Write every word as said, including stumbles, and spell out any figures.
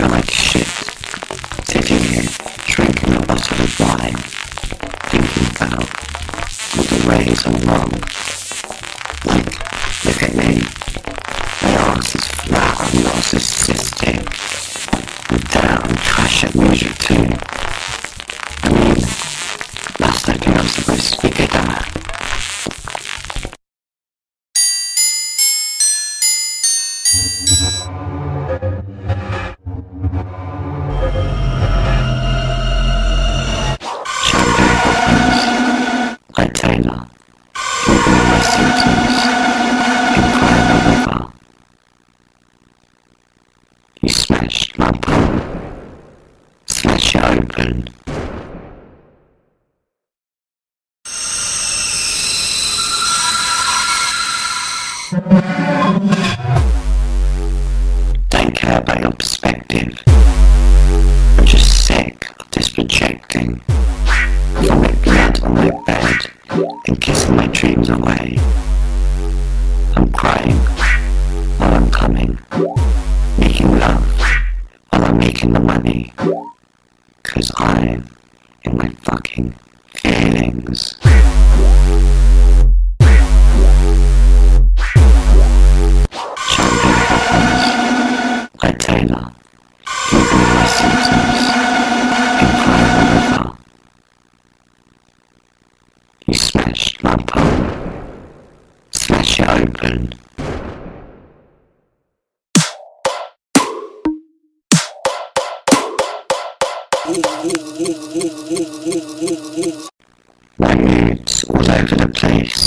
feel like shit, sitting here, drinking a bottle of wine, thinking about all the ways I'm wrong. Like, look at me, my arse is flat, I'm narcissistic, I'm down, trash at music too. I mean, that's nothing I'm supposed to be good at. Champagne poppers, like Taylor, leaving all my symptoms in crying a river. You smashed my palm, smash it open. Don't care about your perspective. I'm just sick of this projecting. Vomit blood on my bed and kissing my dreams away. I'm crying while I'm coming, making love while I'm making the money. Cause I'm in my fucking feelings. Champagne poppers, like Taylor, leaving all my symptoms in crying a river. You smashed my palm, smash it open. My mood's all over the place.